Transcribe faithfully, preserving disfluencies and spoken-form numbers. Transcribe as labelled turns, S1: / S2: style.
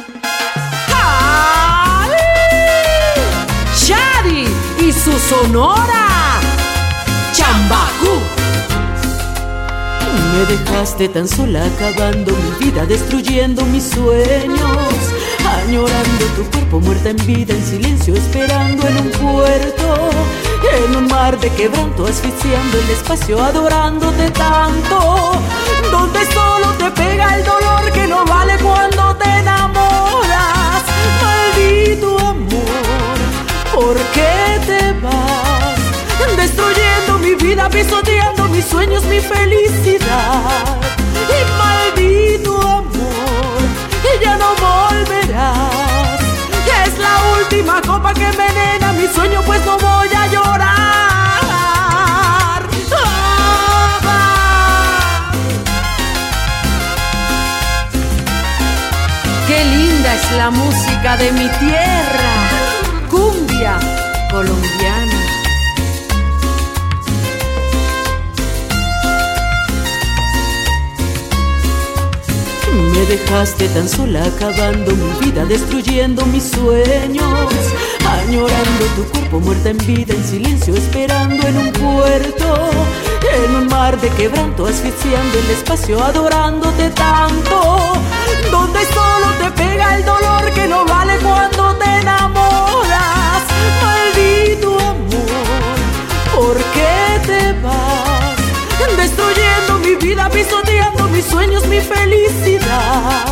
S1: ¡Ay! Shari y su sonora Chambacú.
S2: Me dejaste tan sola, acabando mi vida, destruyendo mis sueños, añorando tu cuerpo, muerta en vida, en silencio, esperando en un puerto, en un mar de quebranto, asfixiando el espacio, adorándote tanto, donde solo te pega el dolor que no vale cuando te enamoras. Maldito amor, ¿por qué te vas? Destruyendo mi vida, pisoteando mis sueños, mi felicidad. Y maldito amor, ya no volverás. Es la última copa que envenena mi sueño, pues no voy a llorar. ¡Ah!
S1: Qué linda es la música de mi tierra, cumbia colombiana.
S2: Me dejaste tan sola, acabando mi vida, destruyendo mis sueños, añorando tu cuerpo, muerta en vida, en silencio, esperando en un puerto, en un mar de quebranto, asfixiando el espacio, adorándote tanto, donde solo te pega el dolor que no vale cuando te enamoras. Maldito amor, ¿por qué te vas? Destruyendo mi vida, pisoteando mis sueños, mi felicidad.